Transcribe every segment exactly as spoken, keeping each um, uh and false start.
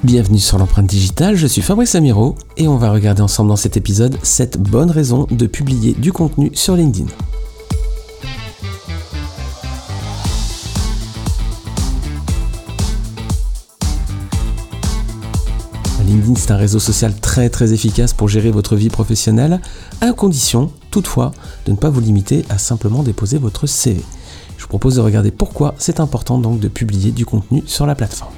Bienvenue sur l'empreinte digitale, je suis Fabrice Amiro et on va regarder ensemble dans cet épisode sept bonnes raisons de publier du contenu sur LinkedIn. LinkedIn, c'est un réseau social très très efficace pour gérer votre vie professionnelle, à condition, toutefois, de ne pas vous limiter à simplement déposer votre C V. Je vous propose de regarder pourquoi c'est important donc de publier du contenu sur la plateforme.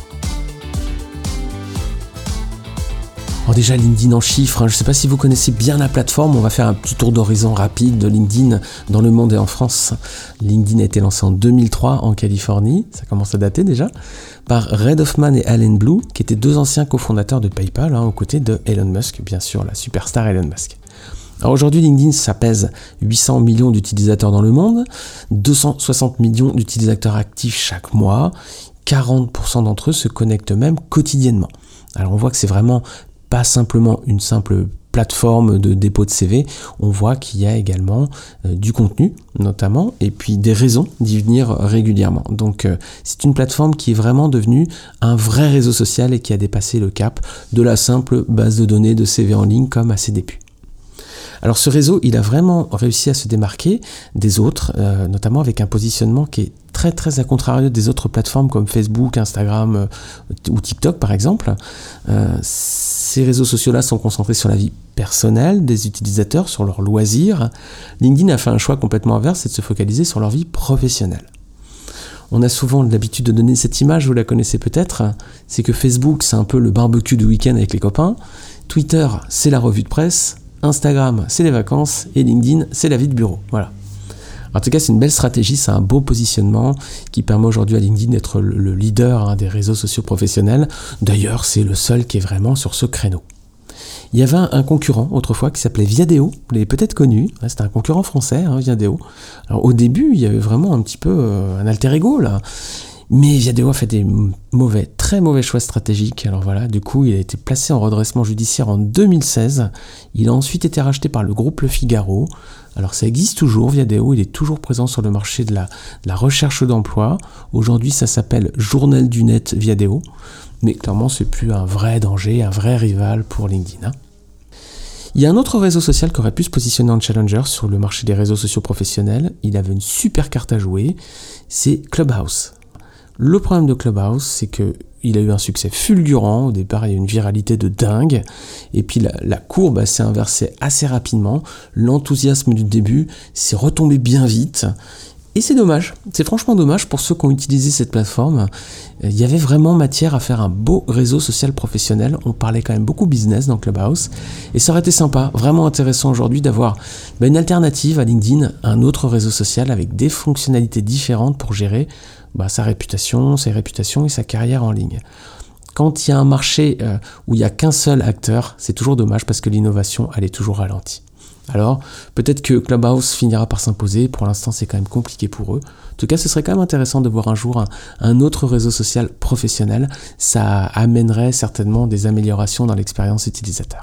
Alors déjà LinkedIn en chiffres, hein, je ne sais pas si vous connaissez bien la plateforme, on va faire un petit tour d'horizon rapide de LinkedIn dans le monde et en France. LinkedIn a été lancé en deux mille trois en Californie, ça commence à dater déjà, par Reid Hoffman et Allen Blue, qui étaient deux anciens cofondateurs de PayPal, hein, aux côtés de Elon Musk, bien sûr, la superstar Elon Musk. Alors aujourd'hui, LinkedIn, ça pèse huit cents millions d'utilisateurs dans le monde, deux cent soixante millions d'utilisateurs actifs chaque mois, quarante pour cent d'entre eux se connectent même quotidiennement. Alors on voit que c'est vraiment pas simplement une simple plateforme de dépôt de C V, on voit qu'il y a également euh, du contenu notamment, et puis des raisons d'y venir régulièrement. Donc euh, c'est une plateforme qui est vraiment devenue un vrai réseau social et qui a dépassé le cap de la simple base de données de C V en ligne comme à ses débuts. Alors ce réseau, il a vraiment réussi à se démarquer des autres, euh, notamment avec un positionnement qui est très très à contrario des autres plateformes comme Facebook, Instagram euh, ou TikTok par exemple. Euh, ces réseaux sociaux-là sont concentrés sur la vie personnelle des utilisateurs, sur leurs loisirs. LinkedIn a fait un choix complètement inverse, c'est de se focaliser sur leur vie professionnelle. On a souvent l'habitude de donner cette image, vous la connaissez peut-être, c'est que Facebook, c'est un peu le barbecue du week-end avec les copains, Twitter, c'est la revue de presse, Instagram, c'est les vacances, et LinkedIn, c'est la vie de bureau. Voilà. En tout cas, c'est une belle stratégie, c'est un beau positionnement qui permet aujourd'hui à LinkedIn d'être le leader hein, des réseaux sociaux professionnels. D'ailleurs, c'est le seul qui est vraiment sur ce créneau. Il y avait un concurrent autrefois qui s'appelait Viadeo, vous l'avez peut-être connu, c'était un concurrent français, hein, Viadeo. Alors au début, il y avait vraiment un petit peu euh, un alter ego là. Mais Viadeo a fait des mauvais, très mauvais choix stratégiques. Alors voilà, du coup, il a été placé en redressement judiciaire en deux mille seize. Il a ensuite été racheté par le groupe Le Figaro. Alors ça existe toujours, Viadeo, il est toujours présent sur le marché de la, de la recherche d'emploi. Aujourd'hui, ça s'appelle Journal du Net Viadeo. Mais clairement, c'est plus un vrai danger, un vrai rival pour LinkedIn. Hein. Il y a un autre réseau social qui aurait pu se positionner en challenger sur le marché des réseaux sociaux professionnels. Il avait une super carte à jouer, c'est Clubhouse. Le problème de Clubhouse, c'est qu'il a eu un succès fulgurant. Au départ, il y a eu une viralité de dingue. Et puis la, la courbe bah, s'est inversée assez rapidement. L'enthousiasme du début s'est retombé bien vite. Et c'est dommage. C'est franchement dommage pour ceux qui ont utilisé cette plateforme. Il y avait vraiment matière à faire un beau réseau social professionnel. On parlait quand même beaucoup business dans Clubhouse. Et ça aurait été sympa, vraiment intéressant aujourd'hui d'avoir bah, une alternative à LinkedIn, un autre réseau social avec des fonctionnalités différentes pour gérer bah, sa réputation, ses réputations et sa carrière en ligne. Quand il y a un marché euh, où il n'y a qu'un seul acteur, c'est toujours dommage parce que l'innovation, elle est toujours ralentie. Alors, peut-être que Clubhouse finira par s'imposer, pour l'instant c'est quand même compliqué pour eux. En tout cas, ce serait quand même intéressant de voir un jour un, un autre réseau social professionnel. Ça amènerait certainement des améliorations dans l'expérience utilisateur.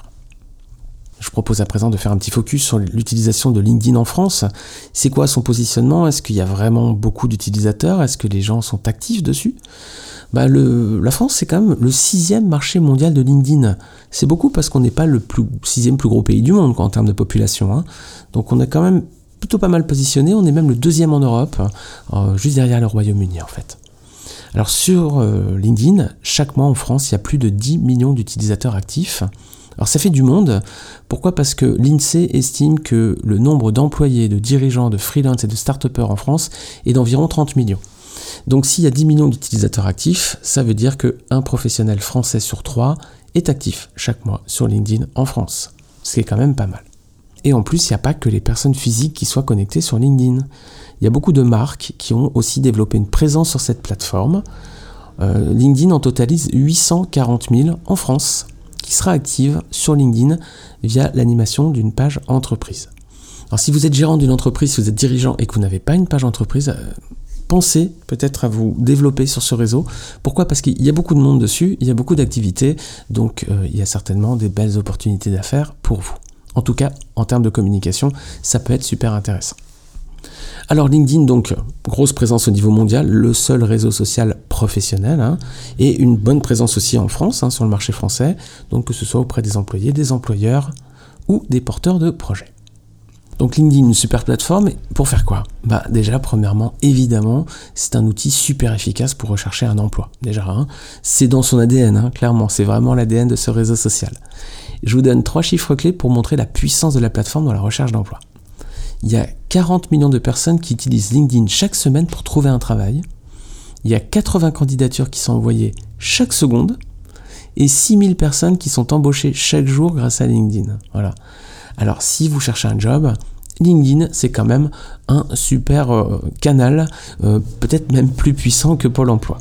Je propose à présent de faire un petit focus sur l'utilisation de LinkedIn en France. C'est quoi son positionnement ? Est-ce qu'il y a vraiment beaucoup d'utilisateurs ? Est-ce que les gens sont actifs dessus ? Bah le, la France, c'est quand même le sixième marché mondial de LinkedIn. C'est beaucoup parce qu'on n'est pas le plus, sixième plus gros pays du monde quoi, en termes de population. Hein. Donc on est quand même plutôt pas mal positionné. On est même le deuxième en Europe, euh, juste derrière le Royaume-Uni en fait. Alors sur euh, LinkedIn, chaque mois en France, il y a plus de dix millions d'utilisateurs actifs. Alors ça fait du monde. Pourquoi ? Parce que l'INSEE estime que le nombre d'employés, de dirigeants, de freelance et de start-upers en France est d'environ trente millions. Donc s'il y a dix millions d'utilisateurs actifs, ça veut dire qu'un professionnel français sur trois est actif chaque mois sur LinkedIn en France. Ce qui est quand même pas mal. Et en plus, il n'y a pas que les personnes physiques qui soient connectées sur LinkedIn. Il y a beaucoup de marques qui ont aussi développé une présence sur cette plateforme. Euh, LinkedIn en totalise huit cent quarante mille en France, qui sera active sur LinkedIn via l'animation d'une page entreprise. Alors si vous êtes gérant d'une entreprise, si vous êtes dirigeant et que vous n'avez pas une page entreprise, euh, pensez peut-être à vous développer sur ce réseau. Pourquoi ? Parce qu'il y a beaucoup de monde dessus, il y a beaucoup d'activités, donc euh, il y a certainement des belles opportunités d'affaires pour vous. En tout cas, en termes de communication, ça peut être super intéressant. Alors LinkedIn, donc, grosse présence au niveau mondial, le seul réseau social professionnel, hein, et une bonne présence aussi en France, hein, sur le marché français, donc que ce soit auprès des employés, des employeurs ou des porteurs de projets. Donc LinkedIn, une super plateforme, pour faire quoi ? Bah déjà, premièrement, évidemment, c'est un outil super efficace pour rechercher un emploi. Déjà, hein, c'est dans son A D N, hein, clairement, c'est vraiment l'A D N de ce réseau social. Je vous donne trois chiffres clés pour montrer la puissance de la plateforme dans la recherche d'emploi. Il y a quarante millions de personnes qui utilisent LinkedIn chaque semaine pour trouver un travail. Il y a quatre-vingts candidatures qui sont envoyées chaque seconde et six mille personnes qui sont embauchées chaque jour grâce à LinkedIn. Voilà. Alors, si vous cherchez un job, LinkedIn, c'est quand même un super euh, canal, euh, peut-être même plus puissant que Pôle emploi.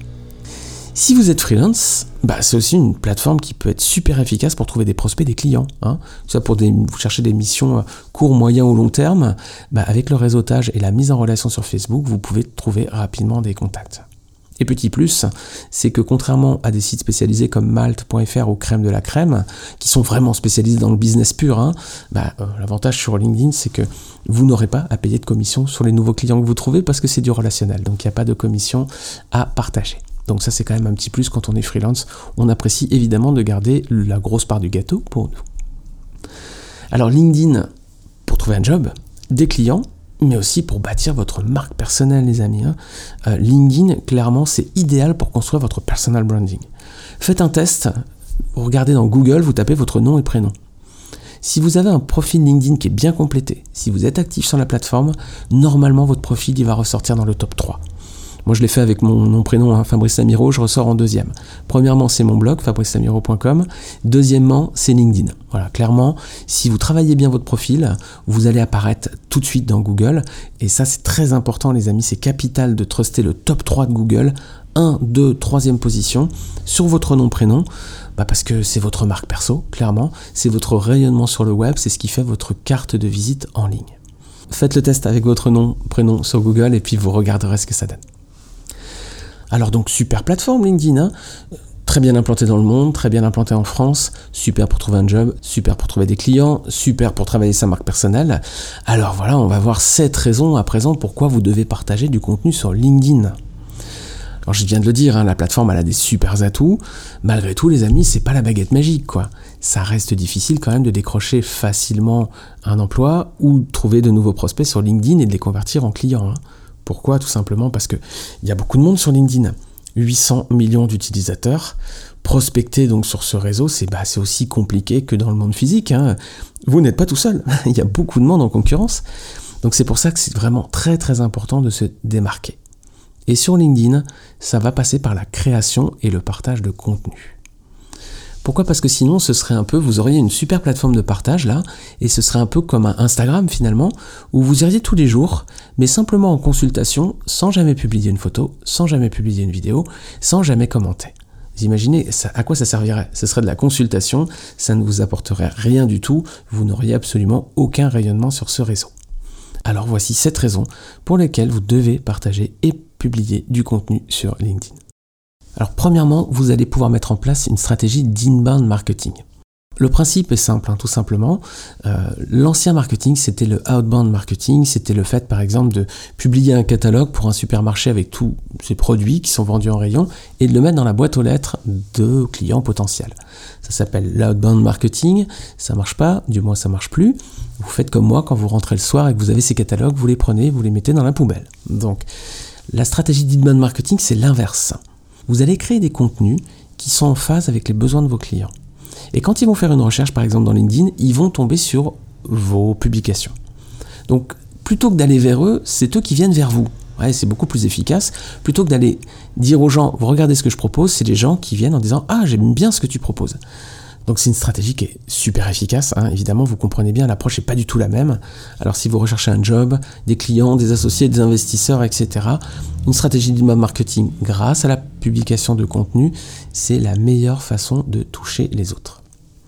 Si vous êtes freelance, bah, c'est aussi une plateforme qui peut être super efficace pour trouver des prospects, des clients. Hein. Ça pour des, vous cherchez des missions court, moyen ou long terme, bah, avec le réseautage et la mise en relation sur Facebook, vous pouvez trouver rapidement des contacts. Et petit plus, c'est que contrairement à des sites spécialisés comme Malte point F R ou Crème de la Crème, qui sont vraiment spécialisés dans le business pur, hein, bah, euh, l'avantage sur LinkedIn, c'est que vous n'aurez pas à payer de commission sur les nouveaux clients que vous trouvez parce que c'est du relationnel. Donc il n'y a pas de commission à partager. Donc ça, c'est quand même un petit plus quand on est freelance. On apprécie évidemment de garder la grosse part du gâteau pour nous. Alors LinkedIn, pour trouver un job, des clients, mais aussi pour bâtir votre marque personnelle, les amis. Hein. Euh, LinkedIn, clairement, c'est idéal pour construire votre personal branding. Faites un test, vous regardez dans Google, vous tapez votre nom et prénom. Si vous avez un profil LinkedIn qui est bien complété, si vous êtes actif sur la plateforme, normalement, votre profil il va ressortir dans le top trois. Moi, je l'ai fait avec mon nom, prénom, hein, Fabrice Samiro, je ressors en deuxième. Premièrement, c'est mon blog, fabrice samiro point com. Deuxièmement, c'est LinkedIn. Voilà, clairement, si vous travaillez bien votre profil, vous allez apparaître tout de suite dans Google. Et ça, c'est très important, les amis. C'est capital de truster le top trois de Google. un, deux, troisième position sur votre nom, prénom. Bah parce que c'est votre marque perso, clairement. C'est votre rayonnement sur le web. C'est ce qui fait votre carte de visite en ligne. Faites le test avec votre nom, prénom sur Google et puis vous regarderez ce que ça donne. Alors donc super plateforme LinkedIn, hein, très bien implantée dans le monde, très bien implantée en France, super pour trouver un job, super pour trouver des clients, super pour travailler sa marque personnelle. Alors voilà, on va voir sept raisons à présent pourquoi vous devez partager du contenu sur LinkedIn. Alors je viens de le dire, hein, la plateforme elle a des super atouts, malgré tout les amis, c'est pas la baguette magique quoi. Ça reste difficile quand même de décrocher facilement un emploi ou de trouver de nouveaux prospects sur LinkedIn et de les convertir en clients. Hein. Pourquoi ? Tout simplement parce qu'il y a beaucoup de monde sur LinkedIn. huit cents millions d'utilisateurs. Prospecter donc sur ce réseau, c'est, bah, c'est aussi compliqué que dans le monde physique. Hein. Vous n'êtes pas tout seul. Il y a beaucoup de monde en concurrence. Donc c'est pour ça que c'est vraiment très très important de se démarquer. Et sur LinkedIn, ça va passer par la création et le partage de contenu. Pourquoi ? Parce que sinon, ce serait un peu, vous auriez une super plateforme de partage là, et ce serait un peu comme un Instagram finalement, où vous iriez tous les jours, mais simplement en consultation, sans jamais publier une photo, sans jamais publier une vidéo, sans jamais commenter. Vous imaginez ça, à quoi ça servirait ? Ce serait de la consultation, ça ne vous apporterait rien du tout, vous n'auriez absolument aucun rayonnement sur ce réseau. Alors voici sept raisons pour lesquelles vous devez partager et publier du contenu sur LinkedIn. Alors premièrement, vous allez pouvoir mettre en place une stratégie d'inbound marketing. Le principe est simple, hein, tout simplement. Euh, l'ancien marketing, c'était le outbound marketing, c'était le fait par exemple de publier un catalogue pour un supermarché avec tous ses produits qui sont vendus en rayon et de le mettre dans la boîte aux lettres de clients potentiels. Ça s'appelle l'outbound marketing, ça marche pas, du moins ça marche plus. Vous faites comme moi, quand vous rentrez le soir et que vous avez ces catalogues, vous les prenez, vous les mettez dans la poubelle. Donc la stratégie d'inbound marketing, c'est l'inverse. Vous allez créer des contenus qui sont en phase avec les besoins de vos clients. Et quand ils vont faire une recherche, par exemple dans LinkedIn, ils vont tomber sur vos publications. Donc, plutôt que d'aller vers eux, c'est eux qui viennent vers vous. Ouais, c'est beaucoup plus efficace. Plutôt que d'aller dire aux gens, vous regardez ce que je propose, c'est des gens qui viennent en disant « Ah, j'aime bien ce que tu proposes ». Donc c'est une stratégie qui est super efficace, hein. Évidemment vous comprenez bien, l'approche n'est pas du tout la même. Alors si vous recherchez un job, des clients, des associés, des investisseurs, et cetera, une stratégie d'inbound marketing grâce à la publication de contenu, c'est la meilleure façon de toucher les autres.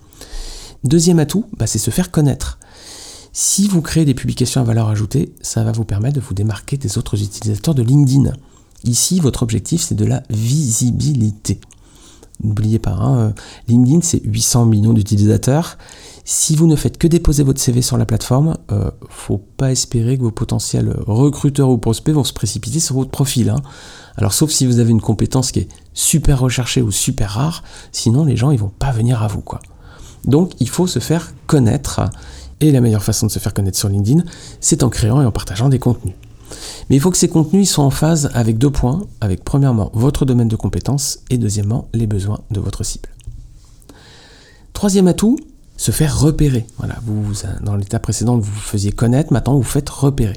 Deuxième atout, bah, c'est se faire connaître. Si vous créez des publications à valeur ajoutée, ça va vous permettre de vous démarquer des autres utilisateurs de LinkedIn. Ici, votre objectif, c'est de la visibilité. N'oubliez pas, hein, LinkedIn, c'est huit cents millions d'utilisateurs. Si vous ne faites que déposer votre C V sur la plateforme, euh, faut pas espérer que vos potentiels recruteurs ou prospects vont se précipiter sur votre profil, hein. Alors sauf si vous avez une compétence qui est super recherchée ou super rare, sinon les gens ils vont pas venir à vous, quoi. Donc il faut se faire connaître, et la meilleure façon de se faire connaître sur LinkedIn, c'est en créant et en partageant des contenus. Mais il faut que ces contenus soient en phase avec deux points, avec premièrement votre domaine de compétences et deuxièmement les besoins de votre cible. Troisième atout, se faire repérer. Voilà, vous, dans l'étape précédente, vous vous faisiez connaître, maintenant vous vous faites repérer.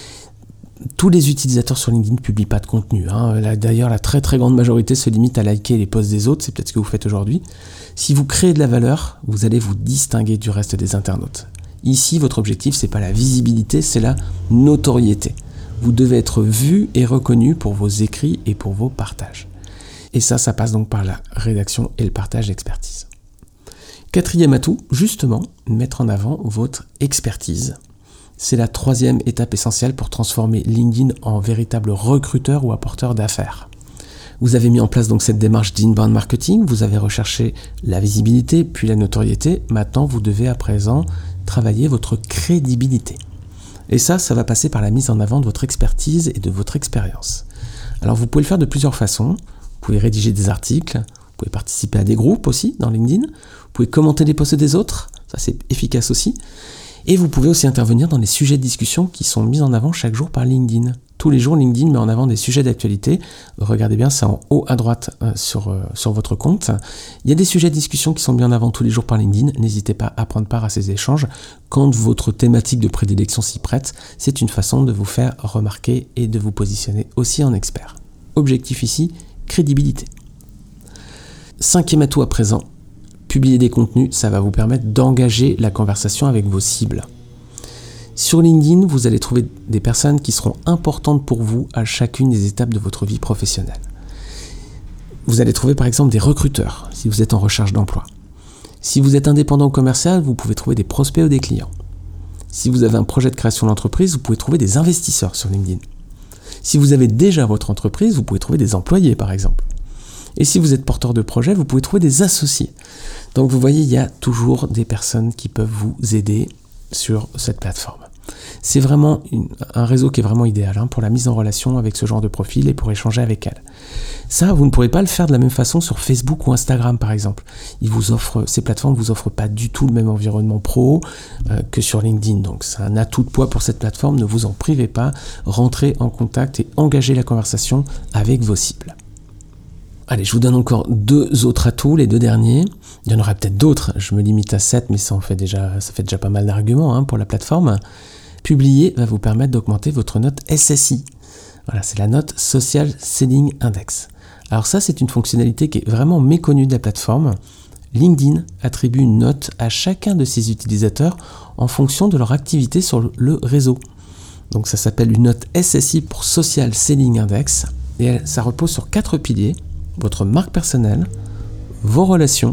Tous les utilisateurs sur LinkedIn ne publient pas de contenu, hein. Là, d'ailleurs, la très très grande majorité se limite à liker les posts des autres, c'est peut-être ce que vous faites aujourd'hui. Si vous créez de la valeur, vous allez vous distinguer du reste des internautes. Ici, votre objectif, c'est pas la visibilité, c'est la notoriété. Vous devez être vu et reconnu pour vos écrits et pour vos partages. Et ça, ça passe donc par la rédaction et le partage d'expertise. Quatrième atout, justement, mettre en avant votre expertise. C'est la troisième étape essentielle pour transformer LinkedIn en véritable recruteur ou apporteur d'affaires. Vous avez mis en place donc cette démarche d'inbound marketing, vous avez recherché la visibilité puis la notoriété. Maintenant, vous devez à présent travailler votre crédibilité. Et ça, ça va passer par la mise en avant de votre expertise et de votre expérience. Alors, vous pouvez le faire de plusieurs façons. Vous pouvez rédiger des articles, vous pouvez participer à des groupes aussi dans LinkedIn, vous pouvez commenter les posts des autres, ça c'est efficace aussi. Et vous pouvez aussi intervenir dans les sujets de discussion qui sont mis en avant chaque jour par LinkedIn. Tous les jours, LinkedIn met en avant des sujets d'actualité. Regardez bien, c'est en haut à droite euh, sur, euh, sur votre compte. Il y a des sujets de discussion qui sont mis en avant tous les jours par LinkedIn. N'hésitez pas à prendre part à ces échanges. Quand votre thématique de prédilection s'y prête, c'est une façon de vous faire remarquer et de vous positionner aussi en expert. Objectif ici, crédibilité. Cinquième atout à présent, publier des contenus, ça va vous permettre d'engager la conversation avec vos cibles. Sur LinkedIn, vous allez trouver des personnes qui seront importantes pour vous à chacune des étapes de votre vie professionnelle. Vous allez trouver par exemple des recruteurs, si vous êtes en recherche d'emploi. Si vous êtes indépendant ou commercial, vous pouvez trouver des prospects ou des clients. Si vous avez un projet de création d'entreprise, vous pouvez trouver des investisseurs sur LinkedIn. Si vous avez déjà votre entreprise, vous pouvez trouver des employés par exemple. Et si vous êtes porteur de projet, vous pouvez trouver des associés. Donc vous voyez, il y a toujours des personnes qui peuvent vous aider sur cette plateforme. C'est vraiment une, un réseau qui est vraiment idéal hein, pour la mise en relation avec ce genre de profil et pour échanger avec elles. Ça, vous ne pourrez pas le faire de la même façon sur Facebook ou Instagram par exemple. Ils vous offrent, ces plateformes ne vous offrent pas du tout le même environnement pro euh, que sur LinkedIn. Donc c'est un atout de poids pour cette plateforme, ne vous en privez pas. Rentrez en contact et engagez la conversation avec vos cibles. Allez, je vous donne encore deux autres atouts, les deux derniers. Il y en aura peut-être d'autres, je me limite à sept, mais ça en fait déjà, ça fait déjà pas mal d'arguments hein, pour la plateforme. Publier va vous permettre d'augmenter votre note S S I. Voilà, c'est la note Social Selling Index. Alors ça, c'est une fonctionnalité qui est vraiment méconnue de la plateforme. LinkedIn attribue une note à chacun de ses utilisateurs en fonction de leur activité sur le réseau. Donc ça s'appelle une note S S I pour Social Selling Index, et ça repose sur quatre piliers. Votre marque personnelle, vos relations,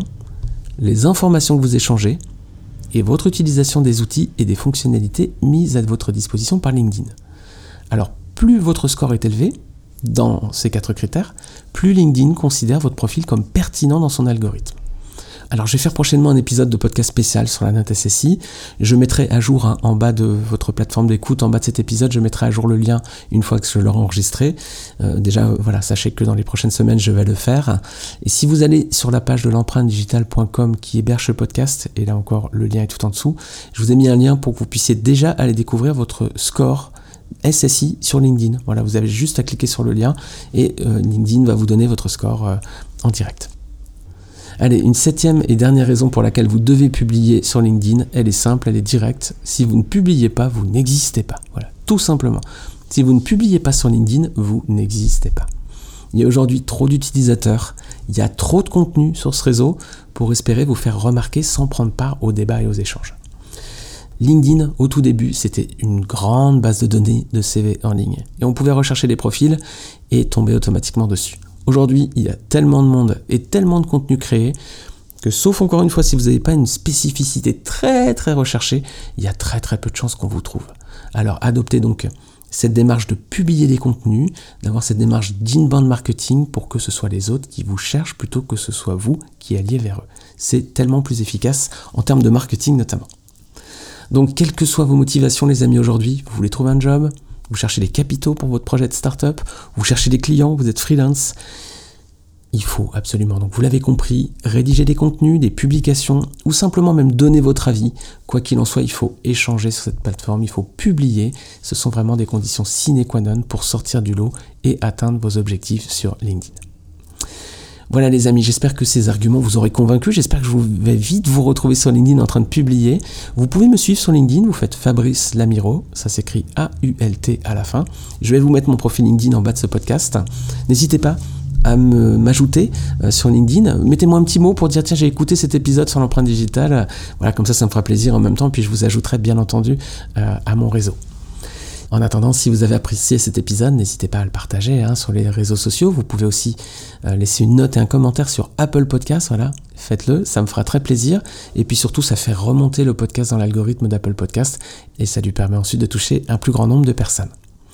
les informations que vous échangez et votre utilisation des outils et des fonctionnalités mises à votre disposition par LinkedIn. Alors, plus votre score est élevé dans ces quatre critères, plus LinkedIn considère votre profil comme pertinent dans son algorithme. Alors, je vais faire prochainement un épisode de podcast spécial sur la note S S I. Je mettrai à jour hein, en bas de votre plateforme d'écoute, en bas de cet épisode, je mettrai à jour le lien une fois que je l'aurai enregistré. Euh, déjà, voilà, sachez que dans les prochaines semaines, je vais le faire. Et si vous allez sur la page de l'empreinte digitale point com qui héberge ce podcast, et là encore, le lien est tout en dessous, je vous ai mis un lien pour que vous puissiez déjà aller découvrir votre score S S I sur LinkedIn. Voilà, vous avez juste à cliquer sur le lien et euh, LinkedIn va vous donner votre score euh, en direct. Allez, une septième et dernière raison pour laquelle vous devez publier sur LinkedIn, elle est simple, elle est directe. Si vous ne publiez pas, vous n'existez pas. Voilà, tout simplement. Si vous ne publiez pas sur LinkedIn, vous n'existez pas. Il y a aujourd'hui trop d'utilisateurs, il y a trop de contenu sur ce réseau pour espérer vous faire remarquer sans prendre part aux débats et aux échanges. LinkedIn, au tout début, c'était une grande base de données de C V en ligne. Et on pouvait rechercher des profils et tomber automatiquement dessus. Aujourd'hui, il y a tellement de monde et tellement de contenu créé que, sauf encore une fois, si vous n'avez pas une spécificité très très recherchée, il y a très très peu de chances qu'on vous trouve. Alors adoptez donc cette démarche de publier des contenus, d'avoir cette démarche d'inbound marketing pour que ce soit les autres qui vous cherchent plutôt que ce soit vous qui alliez vers eux. C'est tellement plus efficace en termes de marketing notamment. Donc, quelles que soient vos motivations, les amis, aujourd'hui, vous voulez trouver un job, vous cherchez des capitaux pour votre projet de start-up, vous cherchez des clients, vous êtes freelance, il faut absolument, donc vous l'avez compris, rédiger des contenus, des publications, ou simplement même donner votre avis. Quoi qu'il en soit, il faut échanger sur cette plateforme, il faut publier. Ce sont vraiment des conditions sine qua non pour sortir du lot et atteindre vos objectifs sur LinkedIn. Voilà les amis, j'espère que ces arguments vous auraient convaincu, j'espère que je vais vite vous retrouver sur LinkedIn en train de publier. Vous pouvez me suivre sur LinkedIn, vous faites Fabrice Lamiro, ça s'écrit A U L T à la fin. Je vais vous mettre mon profil LinkedIn en bas de ce podcast. N'hésitez pas à me, m'ajouter euh, sur LinkedIn. Mettez-moi un petit mot pour dire tiens, j'ai écouté cet épisode sur l'empreinte digitale. Voilà, comme ça, ça me fera plaisir en même temps, puis je vous ajouterai bien entendu euh, à mon réseau. En attendant, si vous avez apprécié cet épisode, n'hésitez pas à le partager hein, sur les réseaux sociaux. Vous pouvez aussi euh, laisser une note et un commentaire sur Apple Podcast. Voilà, faites-le, ça me fera très plaisir. Et puis surtout, ça fait remonter le podcast dans l'algorithme d'Apple Podcast et ça lui permet ensuite de toucher un plus grand nombre de personnes.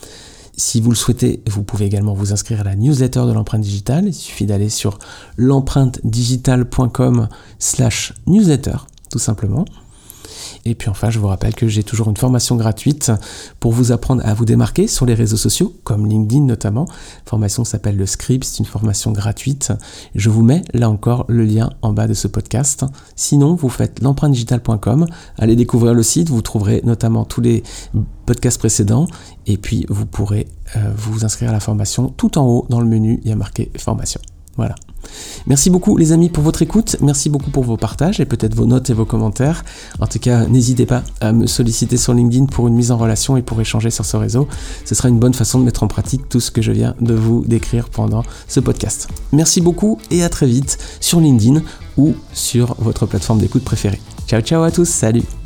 Si vous le souhaitez, vous pouvez également vous inscrire à la newsletter de l'empreinte digitale. Il suffit d'aller sur l'empreinte digitale point com slash newsletter, tout simplement. Et puis enfin, je vous rappelle que j'ai toujours une formation gratuite pour vous apprendre à vous démarquer sur les réseaux sociaux, comme LinkedIn notamment. La formation s'appelle le Script, c'est une formation gratuite. Je vous mets là encore le lien en bas de ce podcast. Sinon, vous faites l'empreinte digitale point com, allez découvrir le site, vous trouverez notamment tous les podcasts précédents et puis vous pourrez euh, vous inscrire à la formation. Tout en haut dans le menu, il y a marqué formation. Voilà. Merci beaucoup les amis pour votre écoute, merci beaucoup pour vos partages et peut-être vos notes et vos commentaires. En tout cas, n'hésitez pas à me solliciter sur LinkedIn pour une mise en relation et pour échanger sur ce réseau. Ce sera une bonne façon de mettre en pratique tout ce que je viens de vous décrire pendant ce podcast. Merci beaucoup et à très vite sur LinkedIn ou sur votre plateforme d'écoute préférée. Ciao ciao à tous, salut!